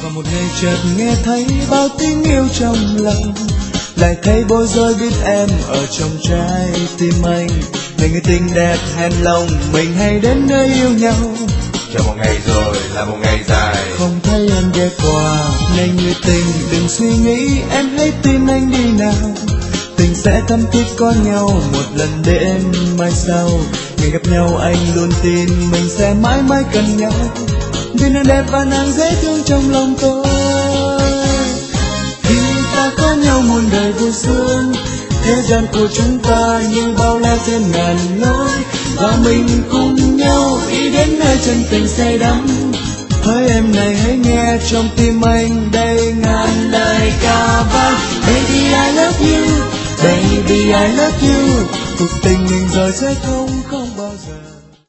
Và một ngày chợt nghe thấy bao tiếng yêu trong lòng, lại thấy bối rối biết em ở trong trái tim anh. Này người tình đẹp hẹn lòng mình hay đến nơi yêu nhau, chờ một ngày rồi là một ngày dài, không thấy em ghé qua. Này người tình đừng suy nghĩ, em hãy tin anh đi nào. Tình sẽ thắm thiết có nhau một lần đến mai sau. Ngày gặp nhau anh luôn tin mình sẽ mãi mãi cần nhau, vì nàng đẹp và nàng dễ thương trong lòng tôi. Khi ta có nhau muôn đời vui sướng, thế gian của chúng ta như bao la trên ngàn lối, và mình cùng nhau đi đến nơi chân tình say đắm. Hỡi em này hãy nghe trong tim anh đây ngàn lời ca vang. Baby I love you, baby I love you, cuộc tình mình rồi sẽ không bao giờ